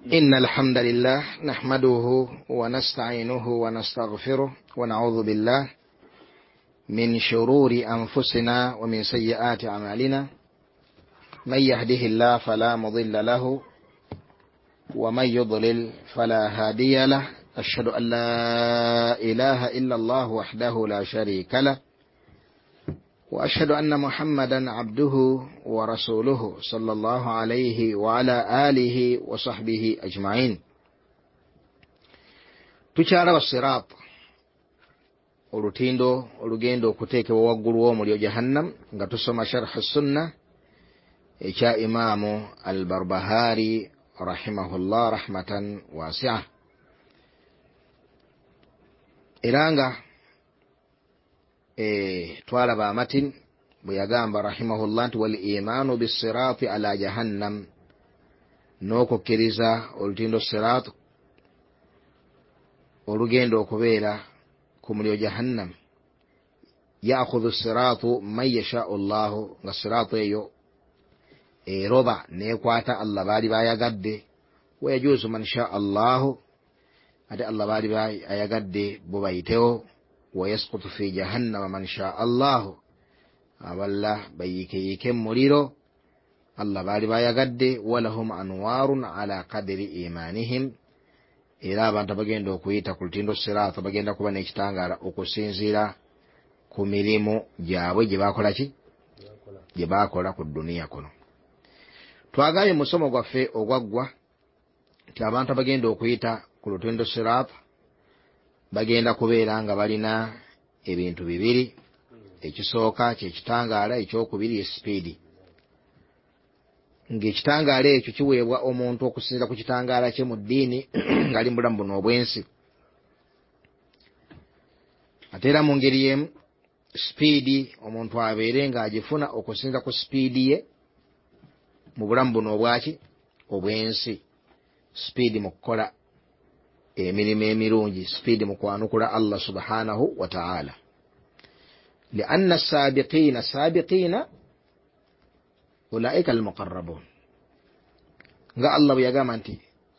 إن الحمد لله نحمده ونستعينه ونستغفره ونعوذ بالله من شرور أنفسنا ومن سيئات أعمالنا من يهده الله فلا مضل له ومن يضلل فلا هادي له أشهد أن لا إله إلا الله وحده لا شريك له وأشهد أن محمدا عبده ورسوله صلى الله عليه وعلى آله وصحبه أجمعين. tukyala sirat olutindo olugendo okuteekebwa waggulu w'omuliro jahannam nga tusoma sharh sunna ekya imaamu al-Barbahari rahimahullah rahmatan wasi'a. Era nga twalaba amatin bwe yagamba rahimahullah nti wal imaanu bisiraati ala jahannam, n'okukkiriza olutindo sirat olugendo okubeera ku muliro jahannam. ya'khudhu siratu man yasha'u Allahu, nga siratu eyo eroba nekwata Allah baali bayagadde, wayajuuzu man sha'a Allahu, ate Allah baali bayagadde bo bayitewo, wayasqutu fi jahannama man sha'a Allahu, aballa bayikeyike muliro Allah baali bayagadde, walahum anwarun ala qadri imanihim, era abantu bagenda okuyita ku lutindo sirata bagenda kuba n'ekitangaala okusinziira ku mirimu gyabwe gye baakola ku duniya kuno. Twagambye musomo gwaffe ogwaggwa nti abantu abagenda okuyita ku lutindo sirata bagenda kubeera nga balina ebintu bibiri. Ekisooka kyekitangaala, ekyokubiri esipiidi. Ng'ekitangaala ekyo kiweebwa omuntu okusinziira ku kitangaala kye mu ddiini ng'ali mu bulamu buno obwensi. Ate era mu ngeri y'emu sipiidi omuntu abeere ng'agifuna okusinziira ku sipiidi ye mu bulamu buno obwensi. Sipiidi mu kukola emirimu emirungi, sipiidi mu kwanukula Allah subhanahu wa ta'ala. lianna sabiqiina ulaika almuqarrabun, nga Allah bwe yagamba nti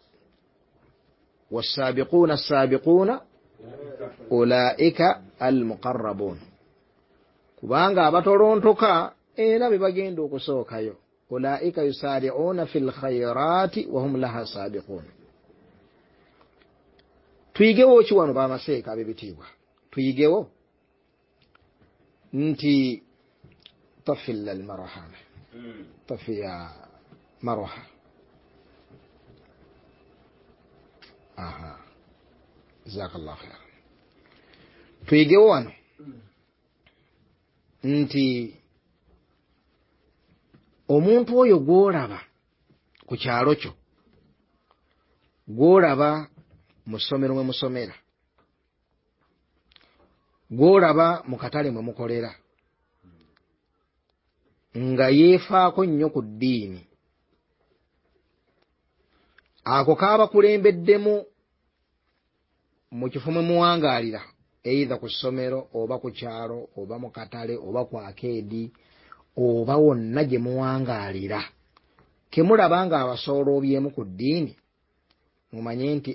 wassabiquuna assabiquuna ulaika almuqarrabun, kubanga abatolontoka era be bagenda okusookayo. ulaika yusari'uuna fil khayraati wa hum laha sabiquun. tuyigewo ki wano bamaseeka ab'ebitiibwa? tuyigewo nti tafil almaraha tafiya maroha. jazakallahu khair. tuyigewo wano nti omuntu oyo gw'olaba ku kyalo kyo, gw'olaba mu ssomero mwe musomera, gw'olaba mu katale mwe mukolera, nga yeefaako nnyo ku ddiini, ako kaaba kulembeddemu mu kifo mwe muwangaalira, eitha ku ssomero oba ku kyalo oba mu katale oba ku akeedi oba wonna gye muwangaalira, kemulaba nga abasooloobyemu ku ddiini, mumanye nti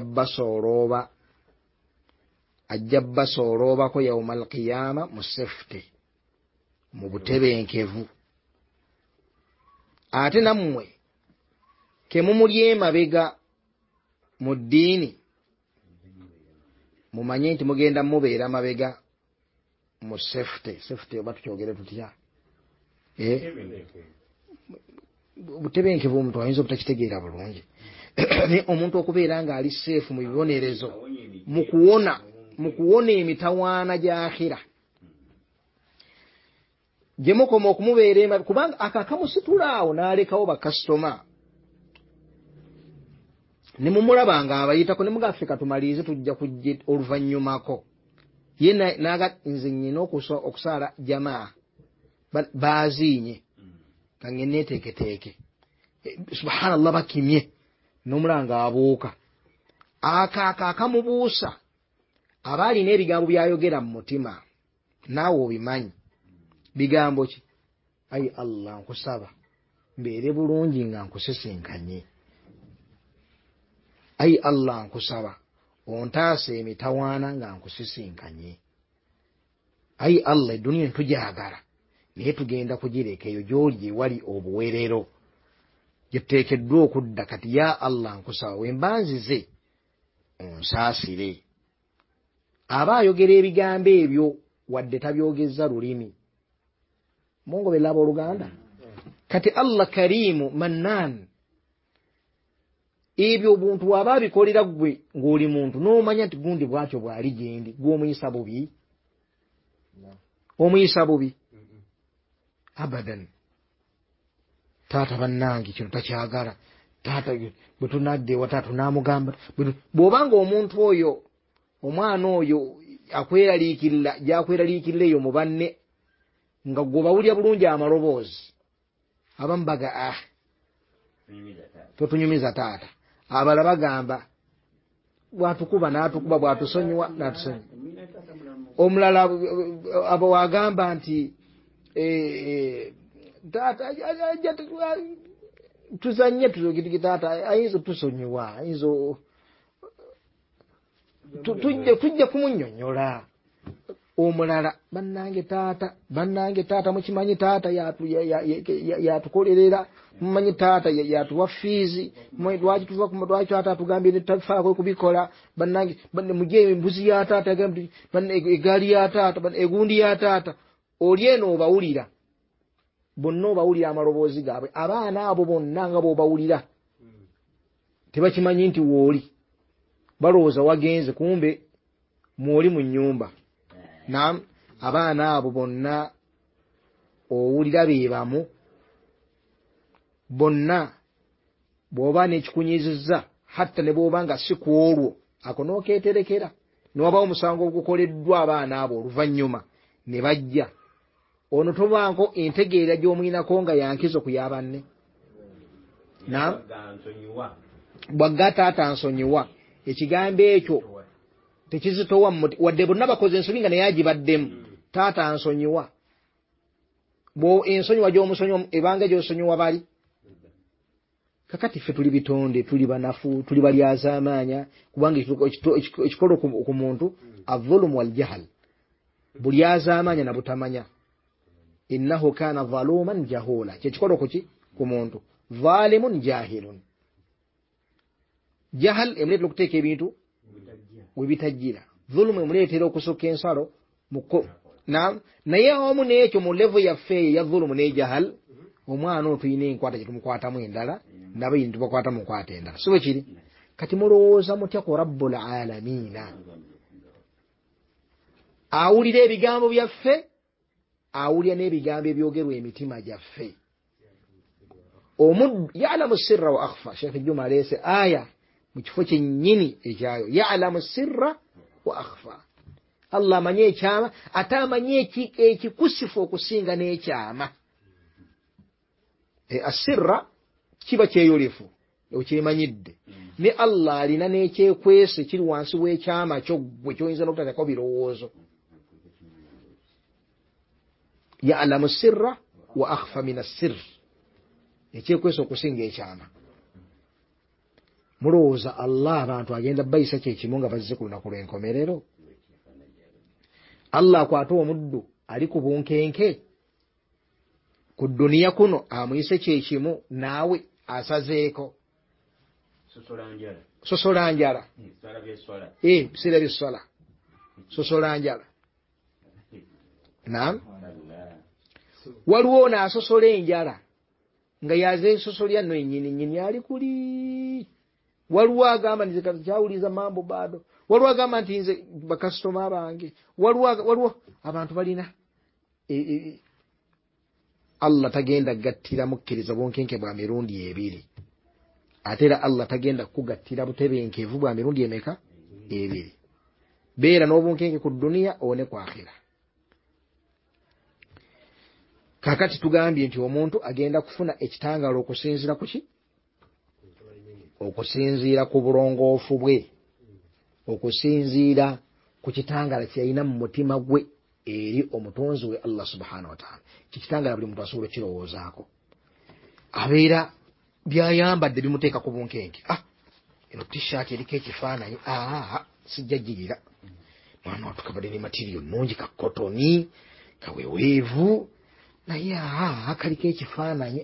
ajja basooloobako yawmal qiyaama mu sefute, mu butebenkevu. Ate nammwe kemumuli emabega mu ddiini, mumanye nti mugenda mubeera mabega mu sefute. Sefute oba tukyogere tutya? Butebenkevu omuntu ayinza obutakitegeera bulungi. Omuntu okubeera ng'ali seefu mu bibonerezo, mu kuwona emitawaana gy'akhira, gye mukoma okumubeera emabega, kubanga akakamusitula awo n'alekawo bakasitoma, ne mumulaba ng'abayitako, ne mugaffe katumaliize tujja kujja oluvannyumako. Ye naga nze nnyina okusaala jamaa baaziinye kange neeteeketeeke, subhanallah bakimye, n'omulanga abuuka. Akaaka akamubuusa aba alina ebigambo by'ayogera mu mutima, naawe obimanyi. Bigambo ki? Ayi Allah nkusaba mbeere bulungi nga nkusisinkanye. Ayi Allah nkusaba ontaase emitawaana nga nkusisinkanye. Ayi Allah eduniya ntujagala naye tugenda kugireka eyo gy'oli ewali obuwerero gyetuteekeddwa okudda. Kati ya Allah nkusaba wembanzize onsaasire. Aba ayogera ebigambo ebyo wadde tabyogeza lulimi. Mungu belaba Oluganda. Kati Allah karimu mannan, ebyo obuntu waba abikolera gwe ng'oli muntu n'omanya nti gundi bwatyo bwali gyendi, gw'omuyisa bubi? Omuyisa bubi? Abadan. Taata bannange kino takyagala. Taata bwe tunadde ewa taata n'amugamba. Bw'obanga omuntu oyo, omwana oyo akweraliikirira, gy'akweraliikirira eyo mu banne, nga gwe bawulya bulungi amaloboozi, abamu baga totunyumiza taata. Abala bagamba bwatukuba n'atukuba, bwatusonyiwa n'atusonyiwa. Omulala abo wagamba nti taata tuzanye tuzogitiki taata ayinza tusonyiwa, ayinza tujja kumunyonyola. Omulala bannange taata mukimanyi taata yatukolerera, mumanyi taata yatuwa fiizi, lwaki tuva ku lwaki taata atugambye tafaako kubikola. Bannange mujye embuzi ya taata, egaali ya taata, egundi ya taata. Oli eno obawulira, bonna obawulira amaloboozi gaabwe. Abaana abo bonna nga bw'obawulira tebakimanyi nti wooli, balowooza wagenze, kumbe mwoli mu nnyumba. Naam, abaana abo bonna owulira be bamu, bonna bw'oba n'ekikunyizizza, hatta ne bw'oba nga si ku olwo, ako n'okeeterekera. N'obawo omusango ogukoleddwa abaana abo oluvannyuma ne bajja, ono tobaanko entegeera gy'omuyinako nga yankizo ku y'abanne. Naam, bwagga taata nsonyiwa, ekigambo ekyo tekizitowa wadde bonna bakoze ensobi nga naye agibaddemu. Taata nsonyiwa, bo ensonyiwa gy'omusonyiwa ebanga gy'osonyiwa bali. Kakati ffe tuli bitonde, tuli banafu, tuli balyazaamaanya, kubanga ekikolo ku muntu adh-dhulmu wal jahl, bulyazaamaanya na butamanya. Innahu kana zaluman jahula, kyekikolo kuki ku muntu, zalimun jahilun. Jahal emuleetera okuteeka ebintu we bitajjira, dhulumu emuleetera okusukka ensalo naye omu n'ekyo mu levo yaffe ya dhulumu ne jahal, omwana oyo tulina enkwata gye tumukwatamu endala, n'abayini tubakwata mu nkwata endala. Si bwe kiri? Kati mulowooza mutya ku rabbul alamiina? Awulira ebigambo byaffe, awulira n'ebigambo ebyogerwa emitima gyaffe. Omuddu ya'lamu sirra wa akhfa. Sheikh Juma aleese aya mu kifo kyennyini ekyayo, ya'lamu sirra wa akhfa. Allah amanye ekyama ate amanye ekikusifu okusinga n'ekyama. Asirra kiba kyeyolefu okyemanyidde, ne Allah alina n'ekyekwese kiri wansi w'ekyama kyo gwe kyoyinza n'obutateekako birowoozo. Ya'lamu sirra wa akhfa min as-sirr, ekyekwese okusinga ekyama. Mulowooza Allah abantu agenda bayisa kyekimu nga bazze ku lunaku lw'enkomerero? Allah akwata omuddu ali ku bunkenke ku dduniya kuno amuyise kyekimu, naawe asazeeko sosola njala. Biseera by'essola sosola njala. Naam, waliwo n'asosola enjala nga yaze sosolya nno ennyini ali kuli. Waliwo agamba nti kyawuliza mambo bado, waliwo agamba nti nze bakasitoma bange, waliwo abantu balina Allah tagenda gattira mukkiriza bwonkenke bwa mirundi ebiri, ate era Allah tagenda kugattira butebenkevu bwa mirundi emeka? Ebiri. Beera n'obunkenke ku dduniya one ku akhira. Kakati tugambye nti omuntu agenda kufuna ekitangalo okusinziira ku ki? Okusinziira ku bulongoofu bwe, okusinziira ku kitangala kyalina mu mutima gwe eri omutonzi we Allah subhanahu wa ta'ala. Kikitangala buli muntu asobola okirowoozaako, abeera byayambadde bimuteeka ku bunkenke. eno t-shirt eriko ekifaananyi sijjagirira mwana watukabadde ne material nungi ka kotoni kaweweevu naye kaliko ekifaananyi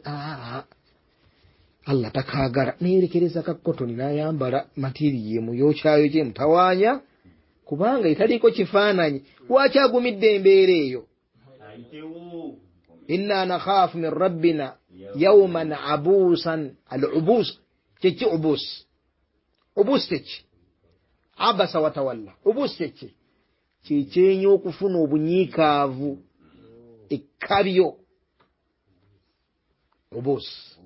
Allah takaagala neerekereza ka kotoni n'ayambala material muyokyayo gye mutawaanya kubanga etaliko kifaananyi lwaki agumidde embeera eyo inna nakhaafu min rabbina yawman abuusan al-ubus kyeki ubus teki abasa watawalla ubus teki kyekyenyi okufuna obunyiikaavu ekkabyo ubus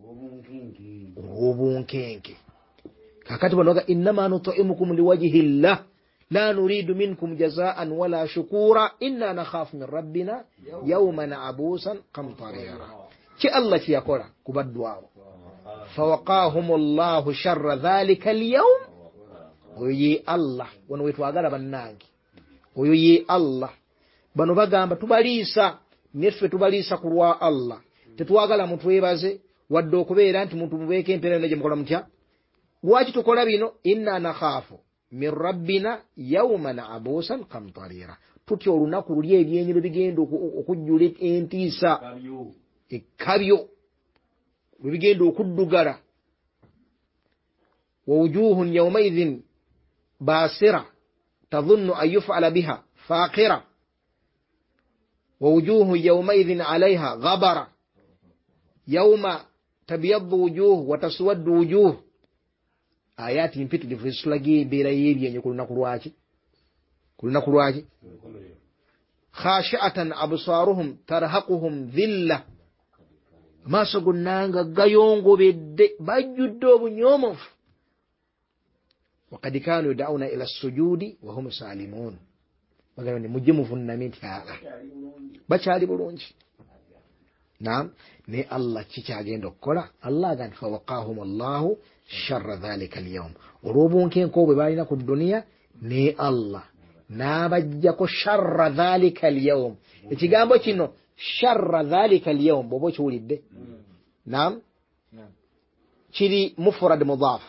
obunkenke kakati banoga innama nut'imukum liwajhi llah la nuridu minkum jazaan wala shukura inna nakhafu min rabbina yawman abusan qamtarira ki Allah kiyakola kubaddwawo fawaqahum Allahu sharra dhalika al-yawm oyi Allah wano wetwagala bannange oyo ye Allah bano bagamba tubaliisa neffe tubaliisa kulwa Allah tetwagala mutwebaze wadde okubeera nti muntu mubeeke empeera gye mukola mutya lwaki tukola bino inna nakhafu min rabbina yawman abusan qamtarira tutya olunaku luli ebyenyi bigenda okujjula entiisa ekkabyo bigenda okuddugala wa wujuhun yawmaidhin basira tadhunnu an yuf'ala biha faqira wa wujuhun yawmaidhin 'alayha ghabara yawma tabyaddu wujuh wa taswaddu wujuh ayati mpitirivu ezisulage embeera y'ebyenyi ku lunaku lwaki khashi'atan absaruhum tarhaquhum dhilla amaaso gonnanga gayongobedde bajjudde obunyoomofu wakad kanu yud'auna ila sujudi wa hum salimun bagamba ne mujje muvunname nti bakyali bulungi naam ne Allah kikyagenda okukola Allah agamba fawaqahum Allahu sharra dhalika al-yawm olw'obunkenko bwe balina ku duniya ne Allah n'abajjako sharra dhalika al-yawm ekigambo kino sharra dhalika al-yawm bw'oba kiwulidde naam kiri mufrad mudaaf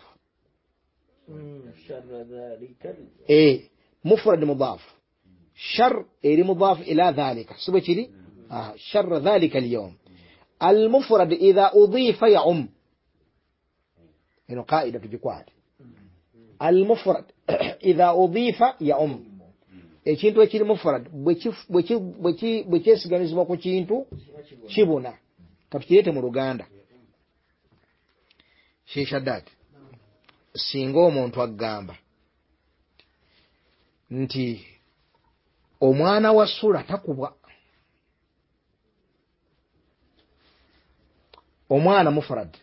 sharra dhalika mufrad mudaaf shar eri mudaaf ila dhalika sibwe kiri sharra dhalika al-yawm المفرد إذا أضيف يعم إنه قاعدة تجيكوات المفرد إذا أضيف يعم ekintu ekiri mufrad bwekyesiganyizibwa ku kintu kibuna katukirete mu Luganda Sheikh singa omuntu agamba nti omwana wa Sula takubwa omwana mufrad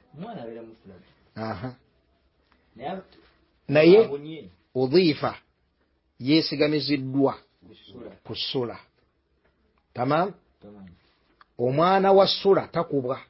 naye udhifa yesigamiziddwa ku Sula tamam omwana wa Sula takubwa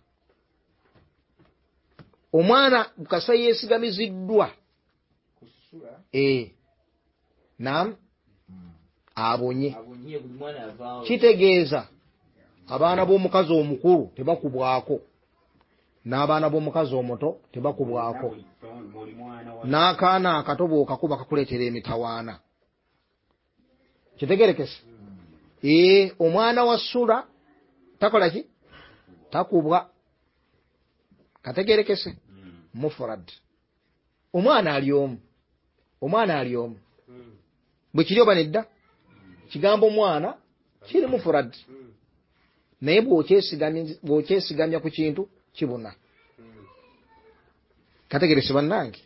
omwana bukasa yesigamiziddwa ku Sula naam abonye kitegeeza abaana b'omukazi omukulu tebakubwako n'abaana b'omukazi omuto tebakubwako n'akaana akatobo kakuba kakuleetera emitawaana kitegerekese omwana wa Sula takola ki takubwa kategerekese mufrad omwana ali omu bwe kiri oba nedda kigambo mwana kiri mufrad naye bw'okyesigamya ku kintu kibuna kategerese bannange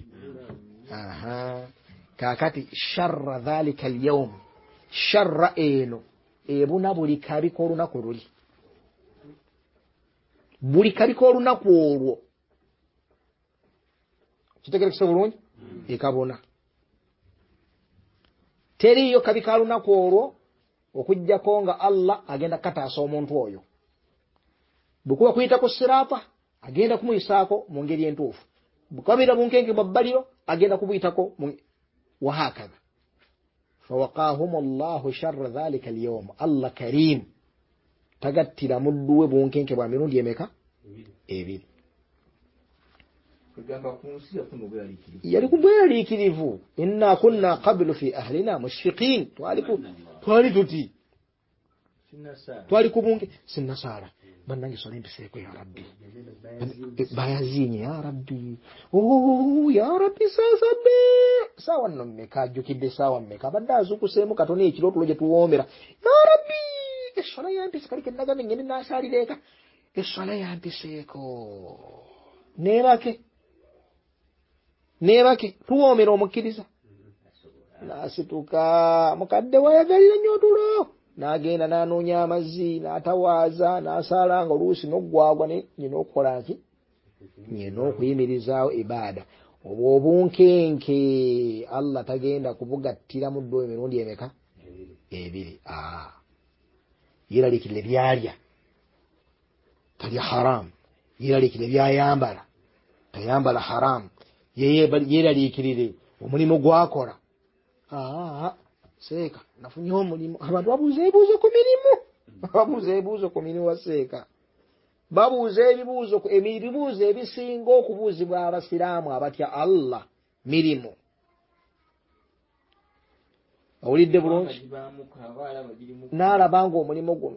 kakati sharra dhalika al-yawm sharra eno ebuna buli kabiko olunaku luli buli kabiko olunaku olwo kitegerekese bulungi ekabona teriyo kabika olunaku olwo okujjako nga Allah agenda kataasa omuntu oyo bwekuba kuyita ku sirata agenda kumuyisaako mu ngeri entuufu bukabira bunkenke bwabbaliro agenda kubuyitako wahakadha fawaqahum Allahu sharra dhalika al-yawm Allah karim tagattira mudduwe bunkenke bwa mirundi emeka ebiri yali kubweraliikirivu inna kunna qablu fi ahlina mushfiqin twali tuti twali kubunge sinnasaala bannange sola empiseeko ya rabbi bayazinye ya rabbi ya rabbi saasadde saawa nno mmeka ajjukidde saawa mmeka abadde azukuseemu katono ekiro tulo gye tuwoomera ya rabbi essola yampise kali kennagambe ngende naasaalira eka essola yampiseeko neebake tuwoomera omukkiriza naasituka mukadde wayagalira nnyo otulo n'agenda n'anoonya amazzi n'atawaaza n'asaala nga oluusi n'oggwagwa nyina okukola ki nyina okuyimirizaawo ibaada obwo obunkenke Allah tagenda kubugattira mu ddwo emirundi emeka ebiri yeeraliikirire byalya talya haramu yeeraliikirire byayambala tayambala haramu yeeraliikirire omulimu gwakola seeka nafunye omulimu abantu babuuza ebibuuzo ku mirimu waseeka babuuza ebibuuzo ebisinga okubuuzibwa abasiraamu abatya Allah mirimu owulidde bulungi n'alabanga omulimu guno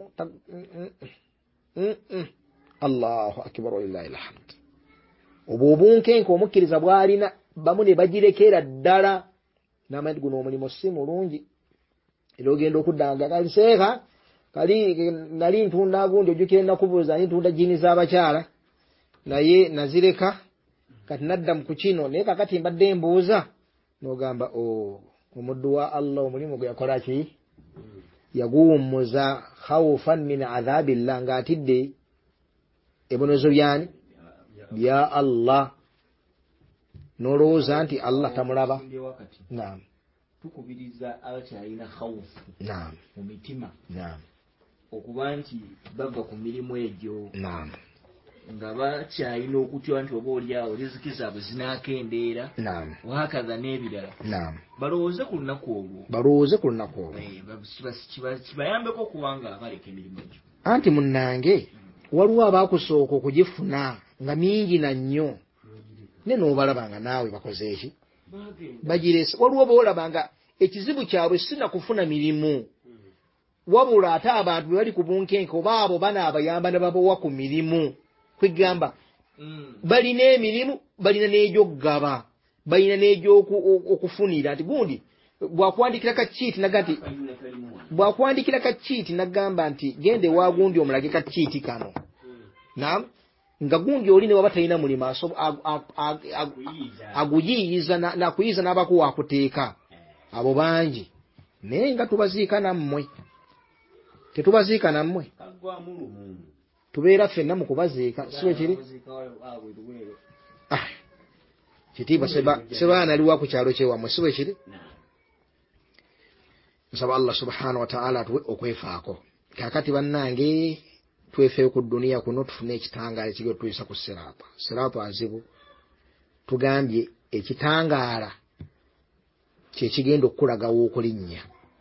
Allahu akbar walillahi alhamd obwo obunkenke omukkiriza bw'alina bamu ne bagirekera ddala n'amanyi guno omulimu si mulungi era ogenda okuddanga kali seeka kali nali ntunda agundi ojjukire nakubuuza ntunda jini z'abakyala naye nazireka kati nadda mu kukino naye kakati mbadde mbuuza n'ogamba omuddu wa Allah omulimu gwe yakola ki yaguwummuza khawfan min adhabillah ng'atidde ebibonezo byani bya Allah n'olowooza nti Allah tamulaba. Naam. Tukubiriza abakyalina khawfu naam mu mitima naam okuba nti bava ku mirimu egyo naam nga bakyalina okutya nti oba oliawo riziki zaabwe zinaakendeera naam wahakaza n'ebirala naam balowooze ku lunaku olwo kibayambeko okubanga baleka emirimu egyo anti munnange waliwo abaakusooka okugifuna nga mingi na nnyo ne n'obalabanga naawe bakoze eki bagirese waliwo boolabanga ekizibu kyabwe sinakufuna mirimu wabula ate abantu bwe bali ku bunkenke oba abo banaabayamba ne babawa ku mirimu kwegamba balina emirimu balina n'egyokugaba balina n'egyokufunira nti gundi bwakuwandikira kakiiti nagamba nti gende wa gundi omulage kakiiti kano naam nga gundi oli ne waba talina mulimu aguyiyiza nakuyiza n'abakuwa akuteeka abo bangi naye nga tubaziika nammwe tetubaziika nammwe tubeera ffenna mu kubaziika siwe kiri kitiibwa sebaanaliwa ku kyalo kyewammwe siwe kiri nsaba Allah subhanahu wa ta'ala atuwe okwefaako kakati bannange twefeeyo ku duniya kuno tufune ekitangaala ekigenda tuyisa ku siraata azibu tugambye ekitangaala kyekigenda okukulaga w'okulinnya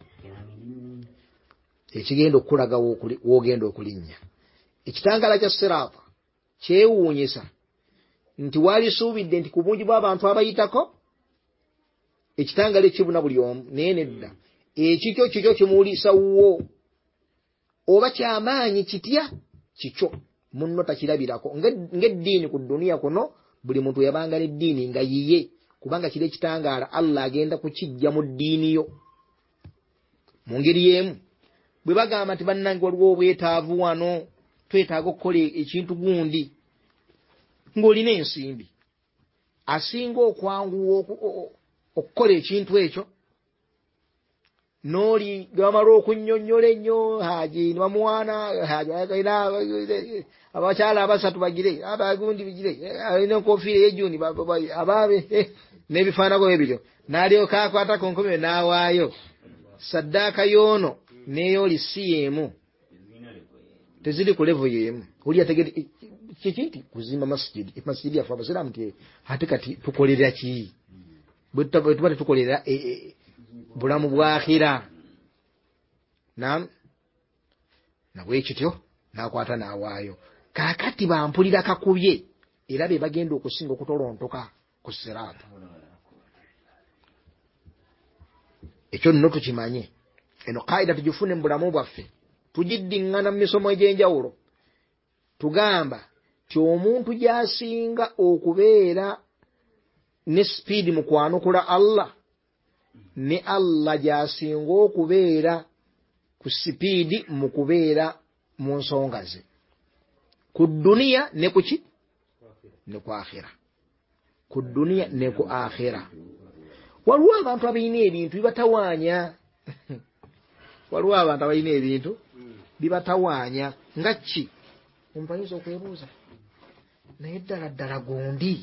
w'ogenda okulinnya ekitangaala kya siraata kyewuunyisa nti walisuubidde nti ku bungi bw'abantu abayitako ekitangaala ekibuna buli omu naye nedda ekikyo kimuwulisa wo oba kyamaanyi kitya kikyo munno takirabirako ng'eddiini ku duniya kuno buli muntu yabanga n'eddiini nga yiye kubanga kiri ekitangaala Allah agenda kukijja mu ddiini yo mu ngeri y'emu bwe bagamba nti bannange waliwo obwetaavu wano twetaaga okukola ekintu gundi ng'olina ensimbi asinga okwanguwa okukola ekintu ekyo n'oli bamala okunnyonnyola ennyo haji nibamuwaana abakyala abasatu bagire abagundi bigire alina enkofiira ey'ejjuuni abaabe n'ebifaanako ebyo n'alyoka akwata ku nkomyo n'awaayo saddaaka y'ono n'ey'oli si y'emu teziri ku levo y'emu oli ategere kiki nti kuzimba masjidi yaffe abasiraamu nti ate kati tukolera ki bwe tuba tetukolera bulamu bw'akhira naam nabwe kityo n'akwata n'awaayo kaakati bampulira kakubye era be bagenda okusinga okutolontoka ku siraata. Ekyo nno tukimanye. Eno kaida tugifune mu bulamu bwaffe, tugiddiŋŋana mu misomo egy'enjawulo. Tugamba ti omuntu gy'asinga okubeera ne sipiidi mu kwanukula Allah, ne Allah gy'asinga okubeera ku sipiidi mu kubeera mu nsonga ze, ku dduniya ne ku ki ne ku akhira. Ku dduniya ne ku akhira. Waliwo abantu abalina ebintu bibatawaanya. Waliwo abantu abalina ebintu bibatawaanya nga ki? Omuntu ayinza okwebuuza, naye ddala gundi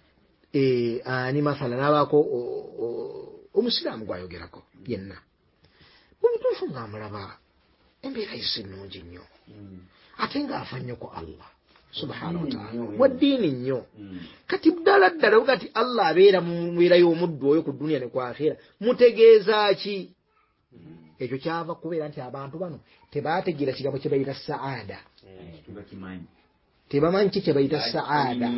ani masala n'abaako omusiraamu gwayogerako yenna, mu bituufu ng'amulaba embeera ye si nnungi nnyo, ate ng'afa nnyo ku Allah subhanahu wa ta'ala, wa ddiini nnyo. Kati ddala kati Allah abeera mu mbeera y'omuddu oyo ku dduniya ne ku akhira, mutegeeza ki? Ekyo kyava kubeera nti abantu bano tebaategeera kigambo kye bayita saada. Tebamanyi ki kye bayita saada.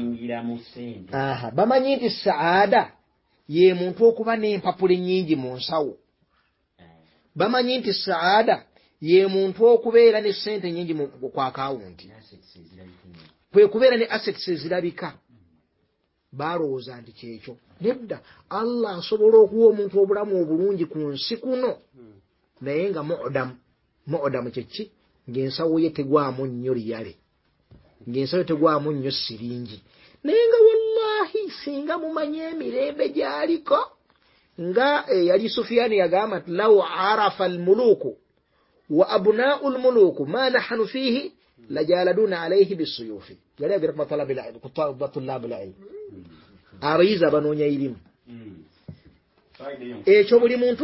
Bamanyi nti saada ye muntu okuba n'empapula ennyingi mu nsawo. Bamanyi nti saada ye muntu okubeera ne ssente nnyingi ku akawunti, kwe kubeera ne assets ezirabika. Balowooza nti kyekyo. Nedda, Allah asobola okuwa omuntu obulamu obulungi ku nsi kuno, naye nga mu'odamu kyeki? Ng'ensawo ye tegwamu nnyo liyale, ng'ensawo tegwamu nnyo siringi. Naye nga wallahi singa mumanye emirembe gy'aliko, nga yali Sufyaani yagamba nti law arafa almuluku wa abnaa'u almuluku ma nahnu fihi lajaladuna alayhi bisuyufi. Yali agira ku tulabu al-ilm, abayizi abanoonya irimu. Ekyo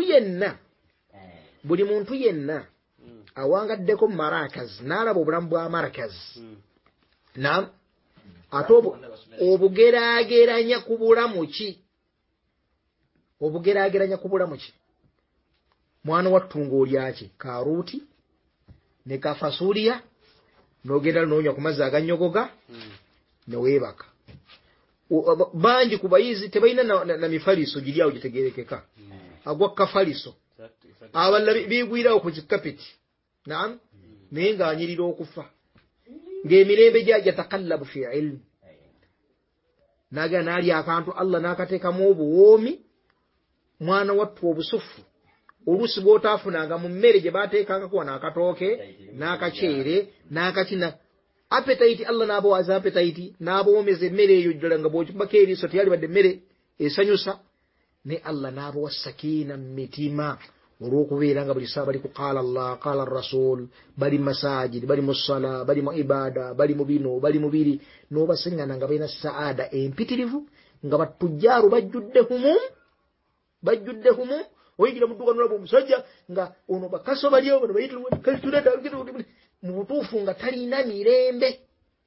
buli muntu yenna awangaddeko Markaz n'alaba obulamu bwa Markaz, naam, ate obugeraageranya ku bulamu ki? Obugeraageranya ku bulamu ki? Mwana wattunga olyaki karuuti ne kafasuuliya, n'ogenda noonya ku mazzi aganyogoga ne weebaka. Bangi ku bayizi tebalina na mifaliso giri awo gitegerekeka, agwa kafaliso, abalala bigwirawo ku kikapeti, naam, naye ng'anyirira okufa, ng'emirembe gyatakallabu fi ilmu. Nagenda n'alya akantu Allah n'akateekamu obuwoomi. Mwana wattu obusufu oluusi bw'otaafunanga mu mmere gye baateekangako n'akatooke n'akaceere n'akakina. Appetite Allah n'abawaza appetite, n'abawoomeza emmere eyo ddala nga bw'okibako eriiso teyali badde emmere esanyusa. Ne Allah n'abawa sakiina mu mitima olw'okubeera nga buli saa bali ku qaala Allah qaala Rasul, bali masajid, bali mu ssala, bali mu ibaada, bali mu bino, bali mu biri, n'obasiŋŋana nga balina saada empitirivu, nga batujjaaru bajjudde humu. Oyingira mu dduuka n'olaba omusajja nga ono bakaso baliyo, bano bayituleta mu butuufu nga talina mirembe,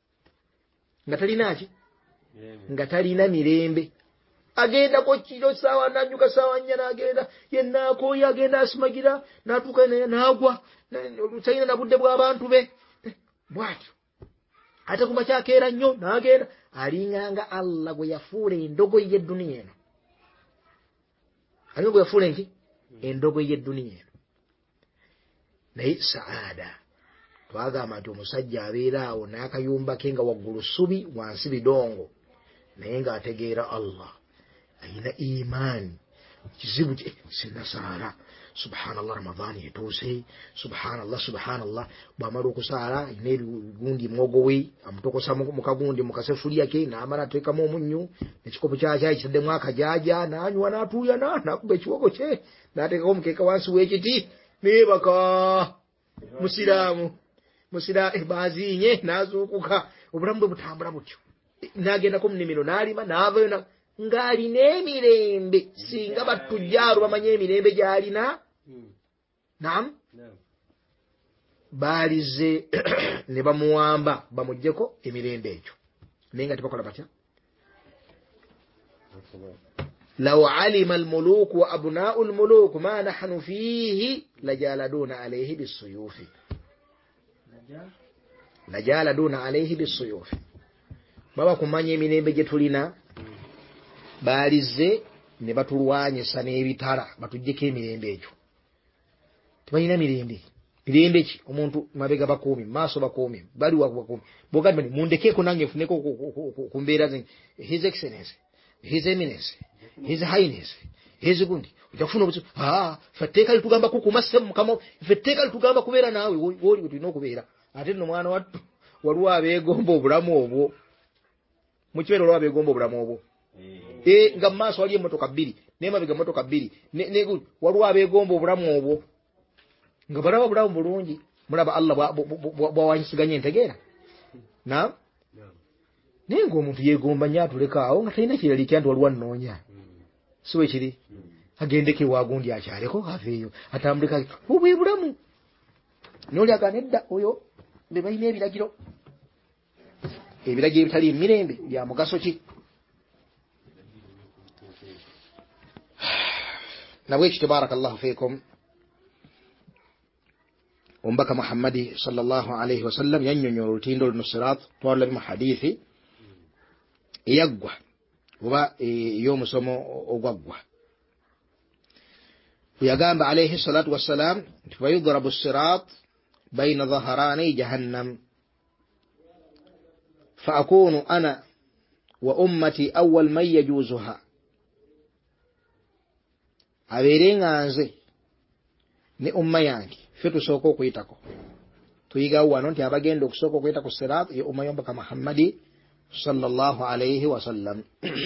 nga talina mirembe. Agendako kiro saawa n'anyuka saawa 4 n'agenda yenna akooye, agenda asimagira, n'atuuka naye n'agwa, talina na budde bw'abantu be bw'atyo. Ate ku makya akeera nnyo n'agenda, alinganga Allah gwe yafuula endogoyi y'edduniya eno. Alinga gwe yafuula endogoyi y'edduniya eno. Naye saada twagamba nti omusajja abeera awo n'akayumba ke nga waggulu ssubi, wansi bidongo, naye ng'ategeera Allah, ayina imaani. Kizibu sinasaala, subhanallah, Ramadaani etuuse, subhanallah. Bw'amala okusaala ayina ebigundi mwogo we, amutokosa mu kagundi mu kasefuliya ke, n'amala ateekamu omunnyu, ekikopo kyakyayi kitaddemu akajaaja, n'anywa n'atuuya, n'akuba ekiwogo kye, n'ateekako omukeeka wansi w'ekiti, neebaka. Musiraamu baaziinye n'azuukuka, obulamu bwe butambula butyo. N'agendako mu nnimiro n'alima, n'avayo ng'alina emirembe. Singa batujjaaru bamanye emirembe gy'alina, naam, baalize ne bamuwamba bamuggyeko emirembe egyo, naye nga tebakola batya. law alima almuluku wa abnaa'u almuluku ma nahnu fihi lajaladuna alayhi bisuyufi. baba kumanya emirembe gye tulina baalize ne batulwanyisa n'ebitala batuggyeko emirembe egyo tebalina mirembe ki omuntu mabega bakuumi maaso bakuumi bali wakuumi bogamba ni mundekeeko nange nfuneko ku mbeera ze his excellency his eminence his highness his gundi ojja kufuna obuzibu fetteeka litugamba kukumasse mukama fetteeka litugamba kubeera naawe woli tulina okubeera ate nno mwana wattu waliwo abeegomba obulamu obwo mukibeera olwo abeegomba obulamu obwo nga mumaaso wali emmotoka bbiri nemabega emmotoka bbiri waliwo abeegomba obulamu obwo nga balaba bulamu bulungi mulaba Allah bwawanyisiganya entegeera naam naye ng'omuntu yeegomba nnyo atulekaawo nga talina kiraliikya nti waliwo annoonya si bwe kiri agendeko ewagundi akyaleko aveeyo atambuleka obwe bulamu n'oli agaana edda oyo be balina ebiragiro ebitali emirembe bya mugaso ki nabwekyo tabarakallahu fiikum ombaka Muhammadi sallallahu alayhi wa sallam yannyonnyola olutindo luno sirat twalabi mu hadithi eyaggwa oba ey'omusomo ogwaggwa yagamba alayhi salatu wassalam nti fayudrabu sirat bayna dhahrani jahannam fa akunu ana wa ummati awwal man yajuzuha abeere nga nze ne umma yange ffe tusooka okuyitako tuyigawo wano nti abagenda okusooka okuyita ku sirat ye umma yombaka Muhammadi sallallahu alayhi wa sallam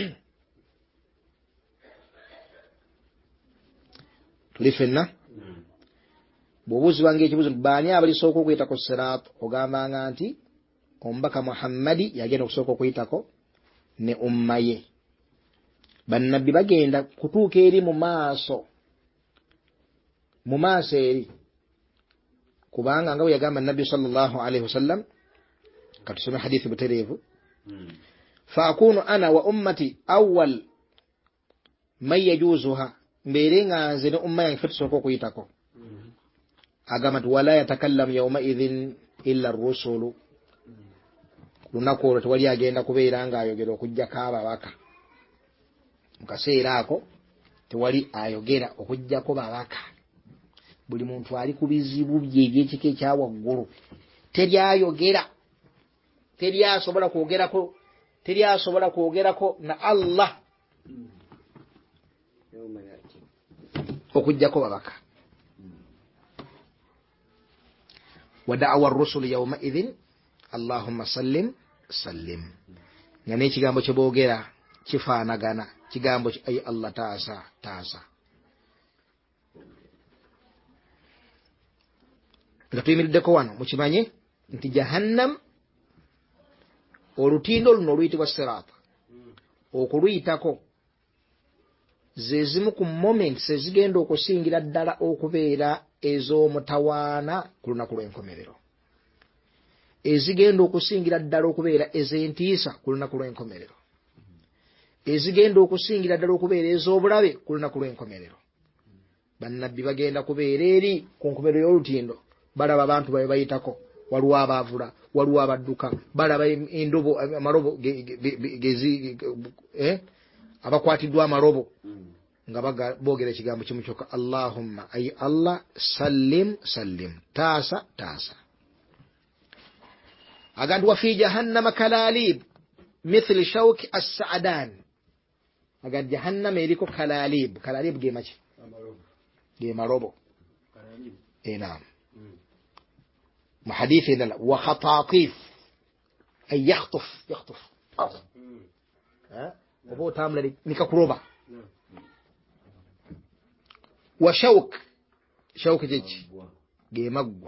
tuli ffenna bw'obuuzibwanga ekibuuzo nti baani abalisooka okuyita ku sirat ogambanga nti omubaka Muhammadi yagenda okusooka okuyitako ne umma ye bannabbi bagenda kutuuka eri mu maaso eri kubanga nga bwe yagamba nabbi sallallahu alayhi wasallam katusome hadithi butereevu fa akunu ana wa ummati awwal man yajuzuha mbeere nga nze ne umma yange fe tusooka okuyitako agamba nti wala yatakallamu yawma idhin illa rusulu lunaku olwo tewali agenda kubeera ng'ayogera okuggyako ababaka mu kaseera ako tewali ayogera okuggyako babaka buli muntu ali ku bizibu bye ebyekika ekyawaggulu teryayogera teryasobola kwogerako na Allah okuggyako babaka wa da'wa ar-rusul yawma idhin Allahumma sallim nga n'ekigambo kye boogera kifaanagana kigambo ayi Allah taasa nga tuyimiriddeko wano mukimanye nti jahannam olutindo luno oluyitibwa sirata okuluyitako ze zimu ku moments ezigenda okusingira ddala okubeera ez'omutawaana ku lunaku lw'enkomerero ezigenda okusingira ddala okubeera ez'entiisa ku lunaku lw'enkomerero ezigenda okusingira ddala okubeera ez'obulabe ku lunaku lw'enkomerero bannabbi bagenda kubeera eri ku nkomerero y'olutindo balaba abantu babe bayitako waliwo abaavula waliwo abadduka balaba endobo amarobo abakwatiddwa amarobo nga boogera ekigambo kimu kyokka Allahumma ayi Allah sallim taasa agandi wa fi jahannama kalalib mithli shawki as-sa'dan agandi jahannama eriko kalalib ge marobo naam محديث لا وخطاطيف أي يخطف وهو تامل نكاكروبا وشوك جيج جيمغوا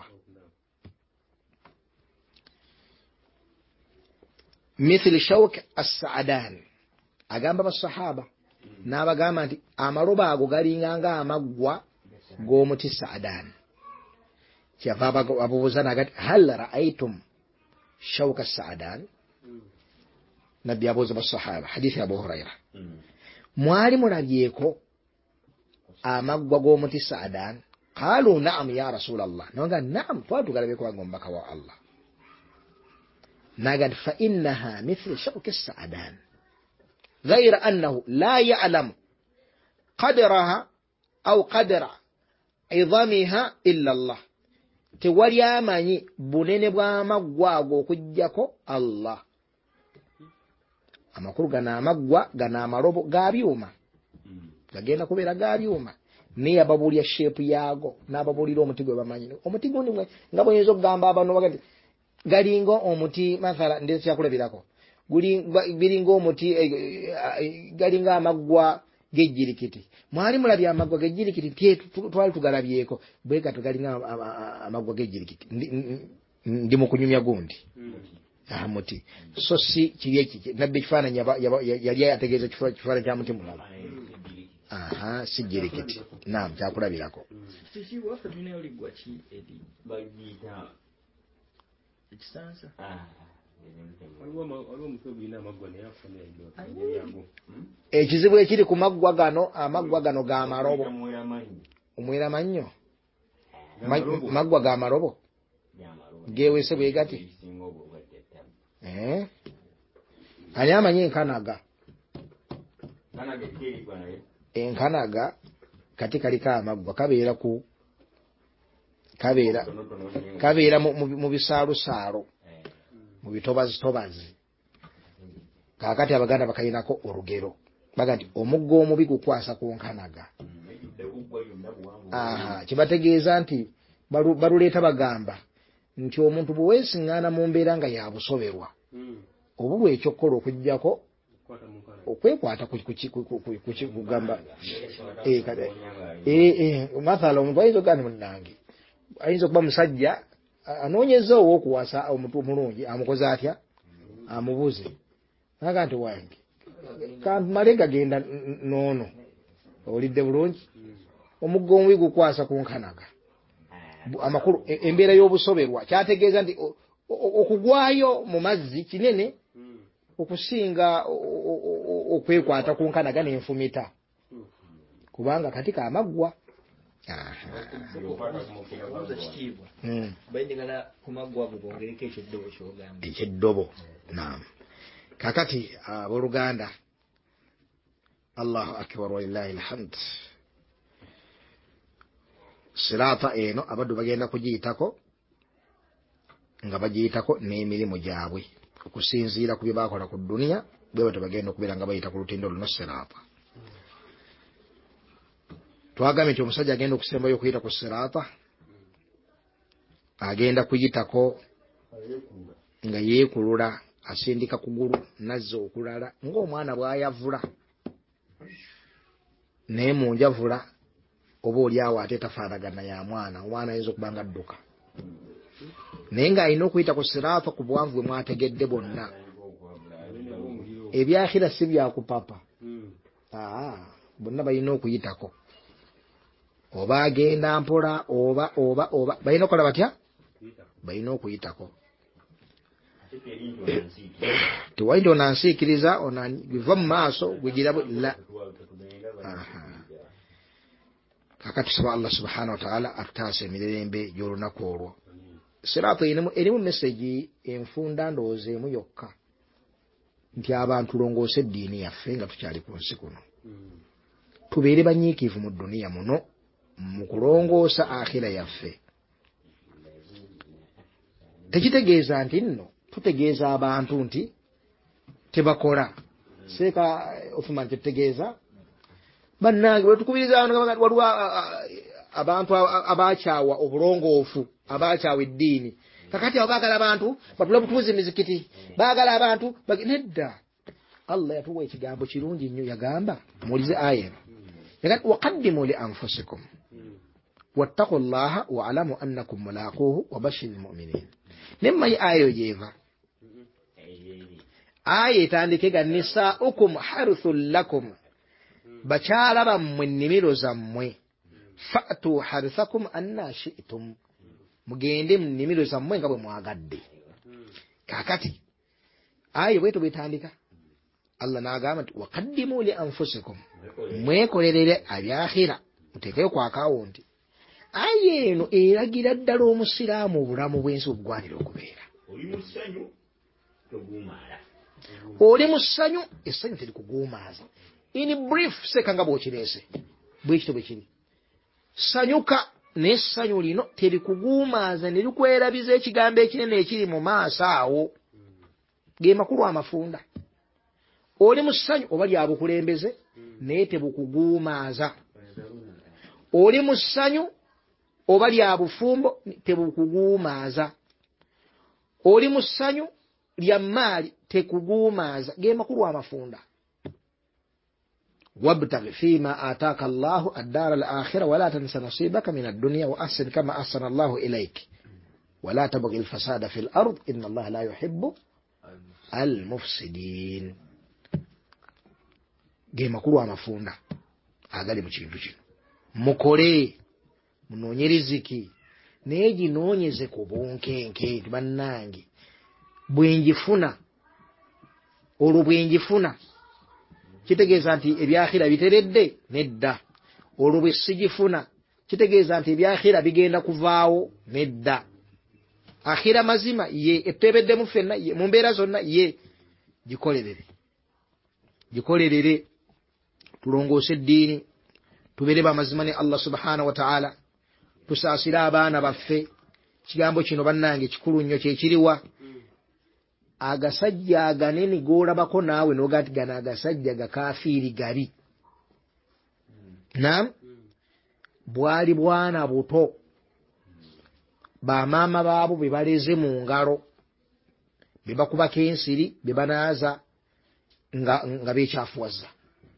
مثل شوك السعدان أجنب بالصحابة نابا جامد أمروبا غارينغا أمغوا غومتي السعدان شافا أبو زناقات هل رأيتم شوك السعدان نبي أبو زب الصحابة حديث أبو هريرة مواري مرابيكو أمغوا غومتي السعدان قالوا نعم يا رسول الله نقول نعم فاتو قال بيكو أنهم بكوا الله نقد فإنها مثل شوك السعدان غير أنه لا يعلم قدرها أو قدر عظمها إلا الله تولي أماني بنين بامغوا كجاكو الله amakuru ganamagwa ganamarobo gabyuma gagenda kubeera gabyuma naye ababulya shape yaago n'ababulira omuti gwe bamanyi omuti gundi mwe nga bwenyiza okugamba abantu bagati galinga omuti mathala ndetse kyakulabirako biringa omuti galinga amagwa gejjirikiti mwali mulabya amagwa gejjirikiti twali tugalabyeko bweka tugalinga amagwa gejjirikiti ndi mu kunyumya gundi muti so si kiri iki nabbi kifaananyi yali ategeeza kifaananyi kya muti mulala si jirikiti naam kyakulabirako ekizibu ekiri ku maggwa gano ga marobo omwera mannyo maggwa ga marobo gewese bwe gati ani amanyi enkanaga kati kaliko amaggwa kabeera mu bisaalusaalo mu bitobazitobazi kakati abaganda bakayinako olugero baga nti omuggo omubi gukwasa ku nkanaga kibategeeza nti baluleeta bagamba nti omuntu bwe weesiŋŋaana mu mbeera nga yabusoberwa obu bwekyokukola okuggyako okwekwata kugamba mathala omuntu ayinza okugamba nti munnange ayinza okuba musajja anoonyeza ow'okuwasa omuntu omulungi amukoze atya amubuze naga nti wange kamale gagenda noono owulidde bulungi omuggo omubi gukwasa ku nkanaga amakulu embeera y'obusoberwa kyategeeza nti okugwayo mu mazzi kinene okusinga okwekwata ku nkanaga n'enfumita kubanga kati kamaggwa ekiddobo naam kakati abooluganda allahu akbar walillahi alhamd siraata eno abaddu bagenda kugiyitako nga bagiyitako n'emirimu gyabwe okusinziira ku bye bakola ku duniya bwe batyo bagenda okubeera nga bayita ku lutindo luno siraata twagambye nti omusajja agenda okusembayo okuyita ku siraata agenda kuyitako nga yeekulula asindika kugulu nazza okulala ng'omwana bw'ayavula naye mu njavula oba oli awo ate tafaanagana ya mwana omwana ayinza okuba nga adduka naye ng'alina okuyita ku siraata ku buwanvu bwe mwategedde bonna ebyakhira si byakupapa bonna balina okuyitako oba agenda mpola oba balina okukola batya balina okuyitako tewali onansiikiriza biva mu maaso gwegira la kakati tusaba Allah subhanahu wa ta'ala atutaase emirembe gy'olunaku olwo siraata erimu meseji enfunda ndowooza emu yokka nti abantu longoose eddiini yaffe nga tukyali ku nsi kuno tubeere banyiikivu mu duniya muno mu kulongoosa akhira yaffe tekitegeeza nti nno tutegeeza abantu nti tebakola seeka Othman kyetutegeeza bannange wetukubiriza waliwo abantu abakyawa obulongoofu abakyawa eddiini kakati abo baagala abantu batula butuuzi emizikiti baagala abantu nedda Allah yatuwa ekigambo kirungi nnyo yagamba mulize aya yagamba waqaddimu li anfusikum wattaqu llaha wa'lamu annakum mulaquuhu wa bashiril mu'minin nemmanyi ayo jeeva aya etandike ga nisaa'ukum harthun lakum bakyala bammwe nnimiro zammwe fa'tu harthakum anna shi'tum mugende mu nnimiro zammwe nga bwe mwagadde kakati aya bweto bwetandika Allah n'agamba nti waqaddimu li anfusikum mwekolerere abyakhira muteekeyo ku akawunti aya eno eragira ddala omusiraamu obulamu bw'ensi obugwanira okubeera oli mu ssanyu essanyu terikuguumaaza. In brief sekanga bw'okireese bwekito bwe kiri. Sanyuka n'essanyu lino terikuguumaaza ne likwerabiza ekigambo ekinene ekiri mu maaso awo. Ge makulu amafunda. Oli mu ssanyu oba lya bukulembeze naye tebukuguumaaza. Oli mu ssanyu oba lya bufumbo tebukuguumaaza. Oli mu ssanyu lya maali tekuguumaaza. Ge makulu amafunda. وابتغ فيما آتاك الله الدار الآخرة ولا تنس نصيبك من الدنيا وأحسن كما أحسن الله إليك ولا تبغي الفساد في الأرض إن الله لا يحب المفسدين. ge makulu amafunda agali mu kintu kino. Mukole munoonye riziki naye ginoonyeze ku bunkenke. Bannange bwenjifuna olwo bwenjifuna kitegeeza nti ebyakhira biteredde nedda. Olwo bwe sigifuna kitegeeza nti ebyakhira bigenda kuvaawo nedda. Akhira mazima ye ettebeddemu ffenna ye mu mbeera zonna ye gikolerere tulongoose eddiini tubeere bamazima ne Allah subhanahu wa ta'ala tusaasire abaana baffe. Kigambo kino bannange kikulu nnyo kyekiriwa agasajja aganene g'olabako naawe n'oga nti gano agasajja gakafiiri gali. Naam bwali bwana buto bamaama baabo be baleze mu ngalo be bakubako ensiri be banaaza nga beekyafuwaza.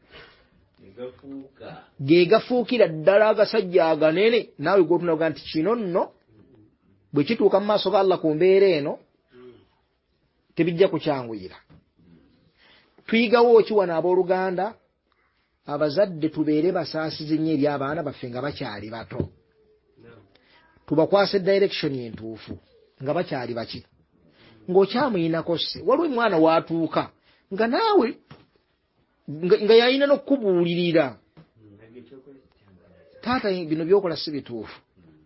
Ge gafuukira ddala agasajja aganene naawe g'otunaga nti kino nno bwe kituuka mu maaso ga Allah ku mbeera eno tebijja kukyanguyira. Tuyigawo ki wano abooluganda abazadde tubeere basaasizi nnyo eri abaana baffe nga bakyali bato. Tubakwase direction entuufu nga bakyali baki. Ng'okyamuyinako sse waliwo mwana watuuka nga naawe nga yalina n'okukubuulirira taata bino byokola si bituufu.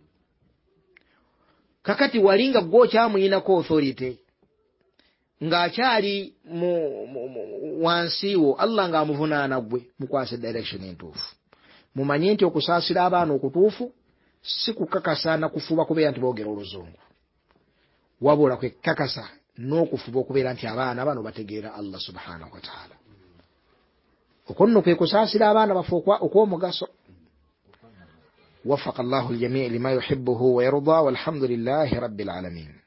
Kakati wali nga gw'okyamuyinako authority ng'akyali wansiiwo Allah ng'amuvunaana gwe mukwase direction entuufu. Mumanye nti okusaasira abaana okutuufu si kukakasa na kufuba kubeera nti boogera oluzungu wabula kwekakasa n'okufuba okubeera nti abaana bano bategeera Allah subhanahu wa ta'ala. Okonno kwe kusaasira abaana baffe okw'omugaso. وفق الله الجميع لما يحبه ويرضى والحمد لله رب العالمين.